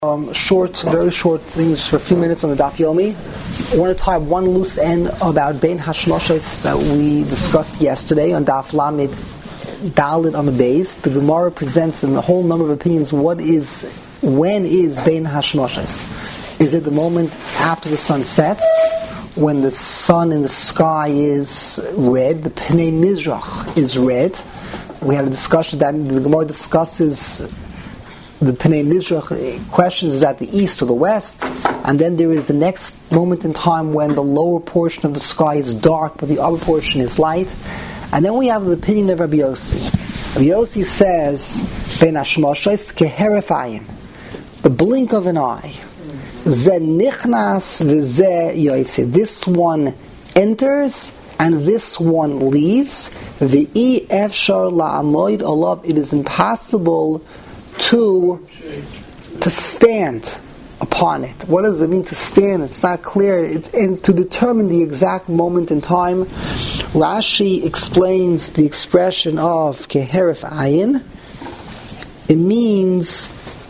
Very short things for a few minutes on the Daf Yomi. I want to tie one loose end about Bein Hashmoshes that we discussed yesterday on Daf Lamed Dalit on the base. The Gemara presents in a whole number of opinions when is Bein Hashmoshes? Is it the moment after the sun sets, when the sun in the sky is red, the Pnei Mizrach is red? We had a discussion that the Gemara discusses the Pnei Mizrach questions is at the east or the west, and then there is the next moment in time when the lower portion of the sky is dark but the upper portion is light. And then we have the opinion of Rabbi Yossi. Rabbi Yossi says, Ben Hashmoshes keheref ayin, the blink of an eye. Ze nichnas v'ze yoytze, this one enters and this one leaves. V'i efshar la'amoid olav, it is impossible to stand upon it. What does it mean to stand? It's not clear. And to determine the exact moment in time, Rashi explains the expression of keheref ayin. It means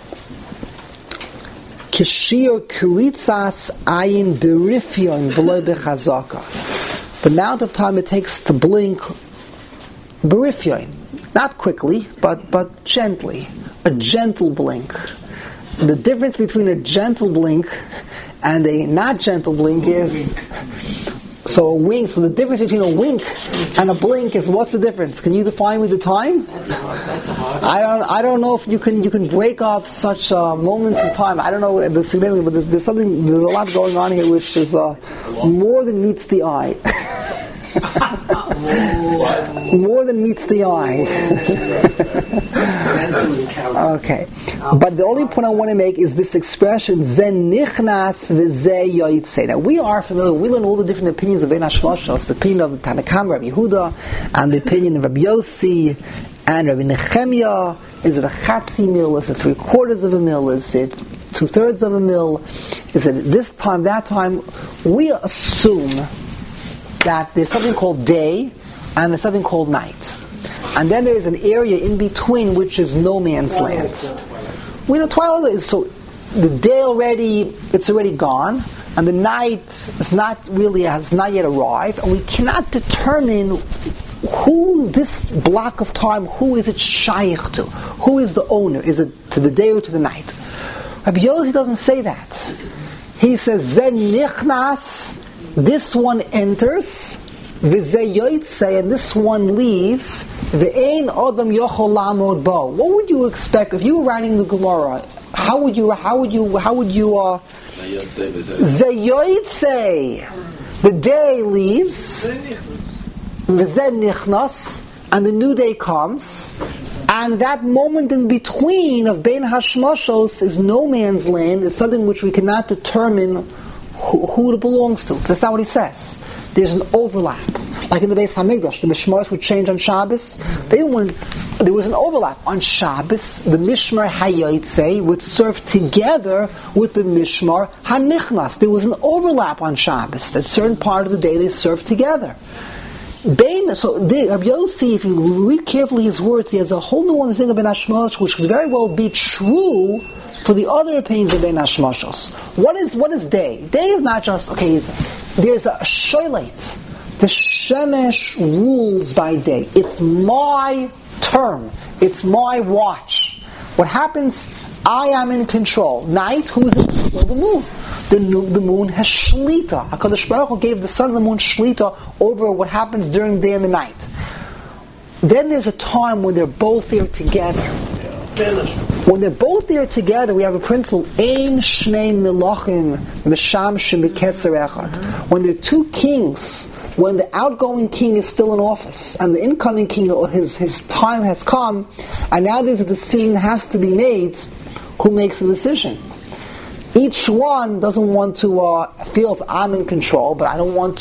keshir kuritzas ayin berifyon v'lo bechazaka. The amount of time it takes to blink berifyon, not quickly, but gently. A gentle blink. The difference between a gentle blink and a not gentle blink is so a wink. So the difference between a wink and a blink is, what's the difference? Can you define me the time? I don't know if you can break up such moments in time. I don't know the significance, but there's a lot going on here which is more than meets the eye. More than meets the eye. Okay, but the only point I want to make is this expression Zen nichnas v'ze yoytze. Now we are familiar. We learn all the different opinions of Bein Hashmoshes, the opinion of the Tanakam, Rabbi Yehuda, and the opinion of Rabbi Yossi and Rabbi Nechemia. Is it a chatzi mil? Is it 3/4 of a mil? Is it 2/3 of a mil? Is it this time, that time? We assume that there's something called day and there's something called night. And then there's an area in between which is no man's land. We know twilight is, so the day it's already gone, and the night has not yet arrived, and we cannot determine who this block of time, who is it shaykh to? Who is the owner? Is it to the day or to the night? Rabbi Yossi doesn't say that. He says, Zen nichnas, this one enters, v'ze yoytze, and this one leaves. V'ein adam yochol la'amod bo. What would you expect if you were writing the Gemara? How would you? Ze yoytze, the day leaves. V'ze nichnas, and the new day comes. And that moment in between of Bein Hashmoshes is no man's land. Is something which we cannot determine who it belongs to. That's not what he says. There's an overlap. Like in the Beis Hamikdash, the Mishmaros would change on Shabbos. There was an overlap. On Shabbos, the Mishmar HaYoytze would serve together with the Mishmar HaNichnas. There was an overlap on Shabbos. That certain part of the day they served together. Rabbi Yossi, if you read carefully his words, he has a whole new understanding of Bein Hashmoshes, which could very well be true for the other opinions of Bein Hashmoshes. What is day? Day is not just, there's a shoylet. The Shemesh rules by day. It's my term. It's my watch. What happens, I am in control. Night, who's in control? The moon. The moon has shlita. HaKadosh Baruch Hu gave the sun and the moon shlita over what happens during the day and the night. Then there's a time when they're both there together. When they're both there together, we have a principle: Ein shnei melachim meshamshim b'keser echad. When there are two kings, when the outgoing king is still in office and the incoming king, his time has come, and now there's a decision that has to be made. Who makes the decision? Each one doesn't want to feels I'm in control, but I don't want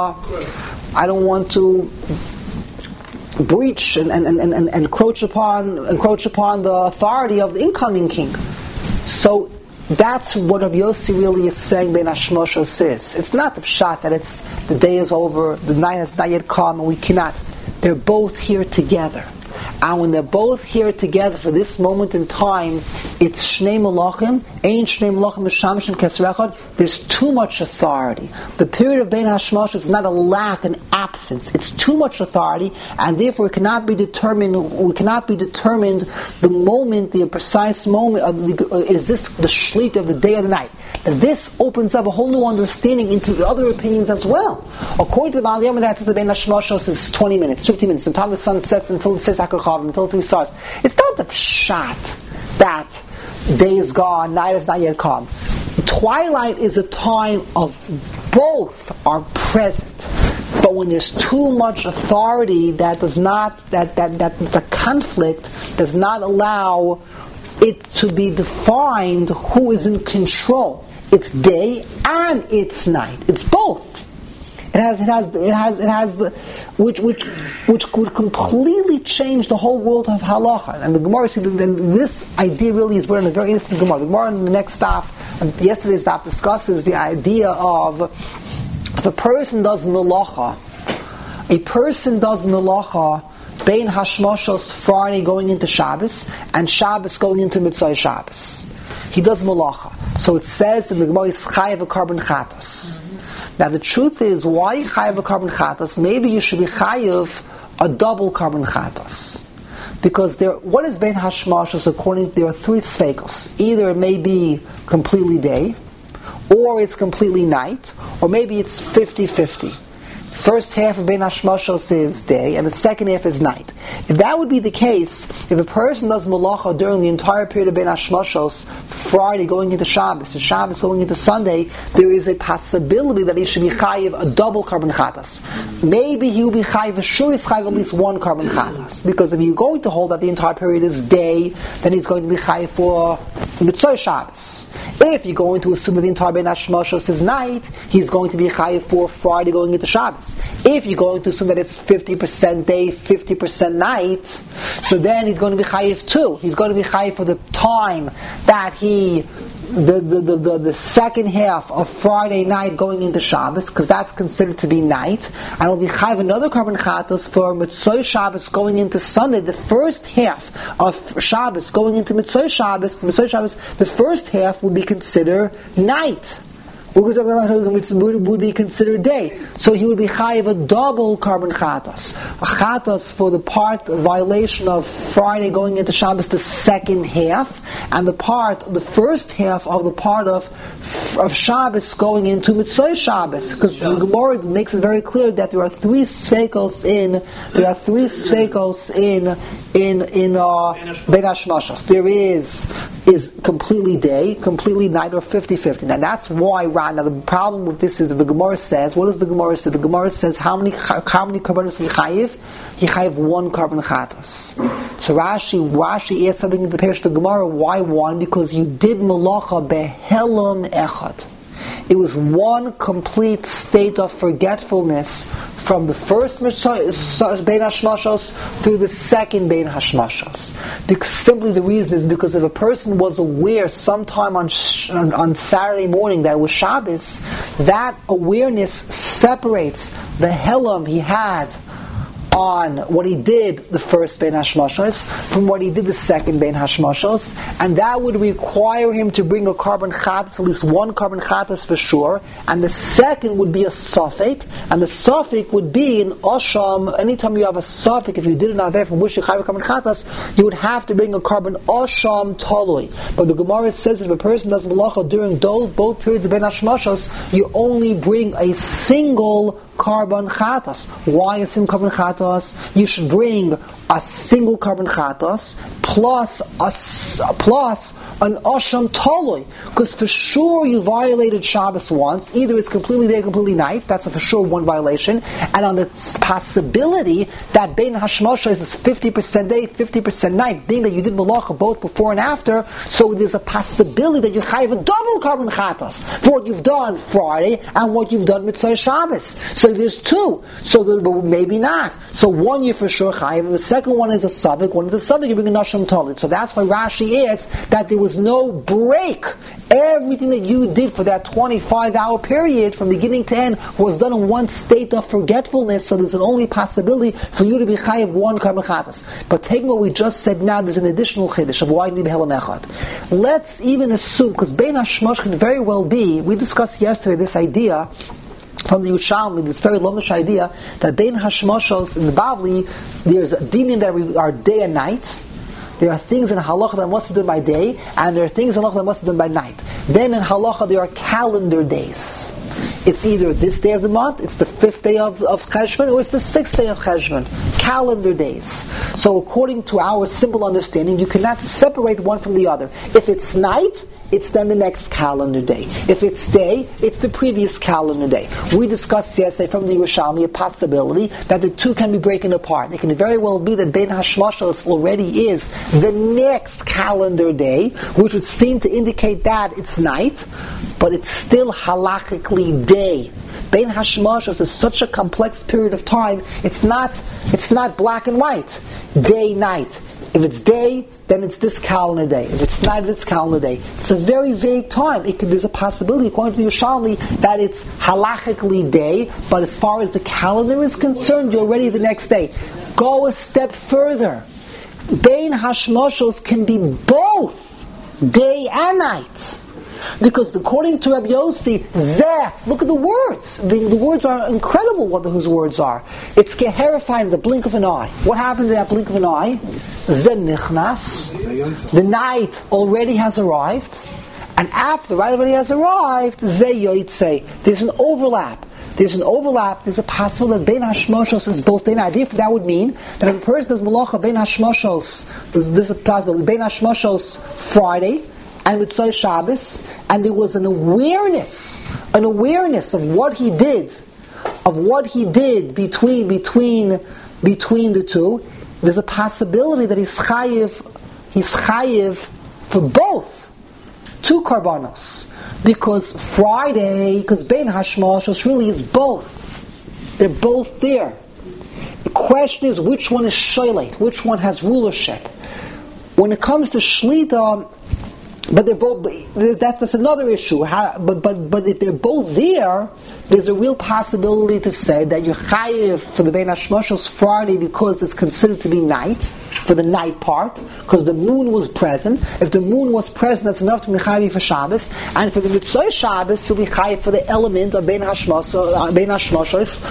to breach and encroach upon the authority of the incoming king. So that's what Rabbi Yossi really is saying. Bein Hashmoshes is. It's not the pshat that it's the day is over, the night has not yet come, and we cannot. They're both here together. and when they're both here together for this moment in time, it's Shnei Malachim, Ein Shnei Malachim Mishamshim Kesrechad. There's too much authority. The period of Bein Hashmashos is not a lack, an absence. It's too much authority, and therefore it cannot be determined. We cannot be determined the moment, the precise moment. Is this the shlit of the day or the night? And this opens up a whole new understanding into the other opinions as well. According to the Baal Yom, that the Bein Hashmashos is 20 minutes, 50 minutes, until the sun sets, until it says Hakachav, until 3 stars. It's not the shot that day is gone, night is not yet come. Twilight is a time of both are present. But when there's too much authority, that does not, that the conflict does not allow it to be defined who is in control. It's day and it's night. It's both. Which would completely change the whole world of halacha. And the Gemara, this idea really is written in a very innocent Gemara. The Gemara in the next daf, yesterday's daf, discusses the idea of if a person does melacha, Bein Hashmashos Friday going into Shabbos, and Shabbos going into Mitzvah Shabbos. He does melacha. So it says in the Gemara, is chayav a carbon chatos. Now the truth is, why chayav a carbon chatos? Maybe you should be chayav a double carbon chatos. Because what is Bein Hashmashos according to, there are 3 sfeikos. Either it may be completely day, or it's completely night, or maybe it's 50-50. First half of Bein Hashmashos is day, and the second half is night. If that would be the case, if a person does malacha during the entire period of Bein Hashmashos, Friday going into Shabbos, and Shabbos going into Sunday, there is a possibility that he should be chayiv a double carbon chatas. Maybe he will be chayiv, sure he's chayiv at least 1 carbon chatas. Because if you're going to hold that the entire period is day, then he's going to be chayiv for Mitzvah Shabbos. If you're going to assume that the entire Bein Hashmashos is night, he's going to be chayiv for Friday going into Shabbos. If you're going to assume that it's 50% day, 50% night, so then he's going to be chayiv too. He's going to be chayiv for the time that the second half of Friday night going into Shabbos, because that's considered to be night, and he'll be chayiv another carbon chatas for Mitzvah Shabbos going into Sunday. The first half of Shabbos going into Mitzvah Shabbos, the first half will be considered night. Because would be considered day. So he would be chayiv a double carbon chatas. A chatas for the part, violation of Friday going into Shabbos, the second half, and the first half of the part of Shabbos going into Mitzvah Shabbos. Because the Gemara makes it very clear that there are 3 sfeikos in Bein Hashmashos. There is completely day, completely night, or 50-50. Now that's why. Now the problem with this is that the Gemara says, what does the Gemara say? The Gemara says how many karbanos we chayiv? He chayiv 1 carbon chatas. So Rashi asked something in the Perush the Gemara. Why 1? Because you did malacha behelam echad. It was 1 complete state of forgetfulness from the first Bein Hashmashos through the second Bein Hashmashos. Because simply the reason is because if a person was aware sometime on Saturday morning that it was Shabbos, that awareness separates the helam he had on what he did the first Bein Hashmashos from what he did the second Bein Hashmashos, and that would require him to bring a carbon chatas, at least 1 carbon chatas for sure, and the second would be a suffix, and the suffix would be in Osham. Anytime you have a suffix, if you did an aver from which you chayiv carbon chatas, you would have to bring a carbon Osham Toloi. But the Gemara says if a person does malacha during both periods of Bein Hashmashos, you only bring a single carbon chatas. Why a single carbon chatas? You should bring a single carbon chatas plus an Osham Toloi, because for sure you violated Shabbos once. Either it's completely day, completely night. That's a for sure 1 violation. And on the possibility that Bein Hashmashos is 50% day, 50% night, being that you did malacha both before and after, so there's a possibility that you chayiv a double carbon chatas for what you've done Friday and what you've done Mitzvah Shabbos. So there's 2. So maybe not. So 1 you for sure chayiv, and the second one is a suffix. One is a suffix. You bring a Osham Toloi. So that's why Rashi adds that there was was no break. Everything that you did for that 25-hour period, from beginning to end, was done in one state of forgetfulness, so there's an only possibility for you to be chayiv one karban chatas. But taking what we just said now, there's an additional chiddush of why you need behelam echad. Let's even assume, because bein hashmosh can very well be, we discussed yesterday this idea, from the Yerushalmi, this very longish idea, that bein hashmoshos in the Bavli, there's a dinim that are day and night. There are things in halacha that must be done by day, and there are things in halacha that must be done by night. Then in halacha there are calendar days. It's either this day of the month, it's the 5th day of Cheshvan, or it's the 6th day of Cheshvan. Calendar days. So according to our simple understanding, you cannot separate one from the other. If it's night, it's then the next calendar day. If it's day, it's the previous calendar day. We discussed yesterday from the Yerushalmi a possibility that the two can be broken apart. It can very well be that Bein Hashmashos already is the next calendar day, which would seem to indicate that it's night, but it's still halachically day. Bein Hashmashos is such a complex period of time, it's not black and white. Day, night. If it's day, then it's this calendar day. If it's night, it's calendar day. It's a very vague time. There's a possibility, according to the Yerushalmi, that it's halachically day, but as far as the calendar is concerned, you're already the next day. Go a step further. Bein Hashmoshos can be both day and night. Because according to Rabbi Yossi, Zeh, look at the words. The words are incredible what whose words are. It's geherifying in the blink of an eye. What happens in that blink of an eye? Zeh nichnas. The night already has arrived. And after the night already has arrived, Zeh yotzei. There's an overlap. There's a possibility that Bein Hashmoshos is both day and night. If that would mean that if a person does malacha Bein Hashmoshos, this is a possibility, Bein Hashmoshos Friday, and with Soy Shabbos, and there was an awareness of what he did between the two. There's a possibility that he's chayiv for both two karbanos, because Bein Hashmoshos really is both. They're both there. The question is which one is shoyleit, which one has rulership. When it comes to shlita, but they're both. That's another issue. But if they're both there, there's a real possibility to say that you're chayiv for the Bein Hashmoshos Friday because it's considered to be night, for the night part, because the moon was present. If the moon was present, that's enough to be chayiv for Shabbos. And for the Mitzvah Shabbos, you'll be chayiv for the element of Bein Hashmoshos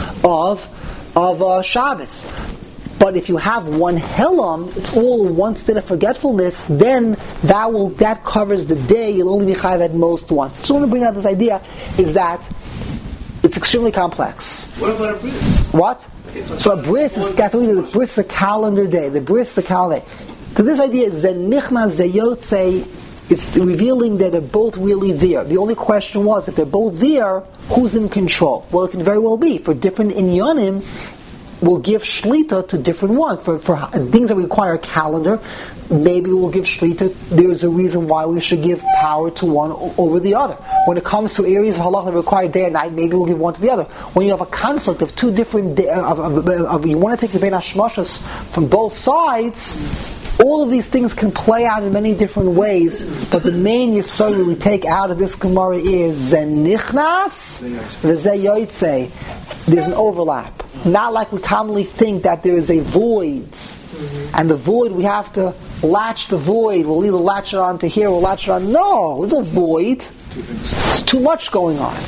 of Shabbos. But if you have one helam, it's all one state of forgetfulness, then that covers the day. You'll only be chayiv at most once. So I want to bring out this idea is that it's extremely complex. What about a bris? What? So a bris is a calendar day. The bris is a calendar day. So this idea is zenichna zeyotze. It's revealing that they're both really there. The only question was, if they're both there, who's in control? Well, it can very well be. For different inyanim, we'll give shlita to different ones. For things that require a calendar, maybe we'll give shlita. There's a reason why we should give power to one over the other. When it comes to areas of halakha that require day and night, maybe we'll give one to the other. When you have a conflict of two different, you want to take the Bein Hashmoshos from both sides, all of these things can play out in many different ways, but the main yesod we take out of this Gemara is zenichnas v'zeyotzei. There's an overlap. Not like we commonly think that there is a void, and the void we have to latch the void. We'll either latch it on to here or latch it on. No, there's no void. There's too much going on.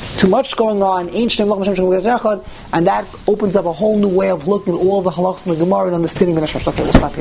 And that opens up a whole new way of looking at all the halachas in the Gemara and understanding the Neshama. Okay, we'll stop here.